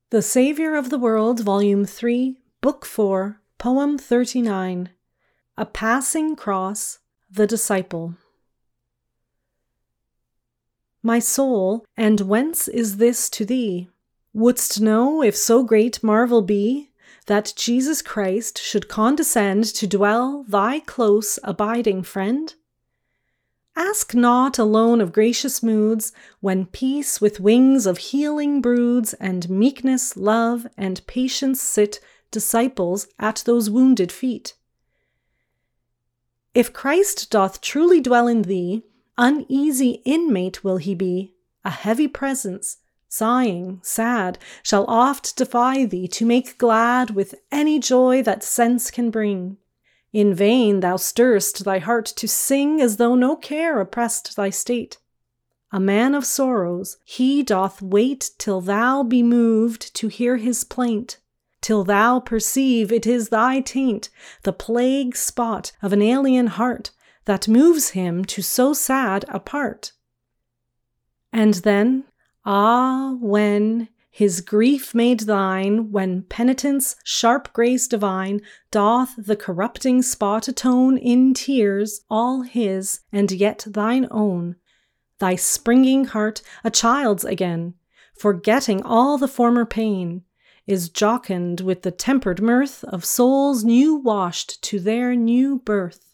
The Saviour of the World, Volume 3, Book 4, Poem 39. A Passing Cross, the Disciple. My soul, and whence is this to thee? Wouldst know if so great marvel be, that Jesus Christ should condescend to dwell thy close abiding friend? Ask not alone of gracious moods, when peace with wings of healing broods, and meekness, love, and patience sit disciples at those wounded feet. If Christ doth truly dwell in thee, uneasy inmate will he be, a heavy presence, sighing, sad, shall oft defy thee to make glad with any joy that sense can bring. In vain thou stirrest thy heart to sing as though no care oppressed thy state. A man of sorrows, he doth wait till thou be moved to hear his plaint, till thou perceive it is thy taint, the plague spot of an alien heart, that moves him to so sad a part. And then, when his grief made thine, when penitence, sharp grace divine, doth the corrupting spot atone in tears, all his, and yet thine own, thy springing heart, a child's again, forgetting all the former pain, is jocund with the tempered mirth of souls new washed to their new birth.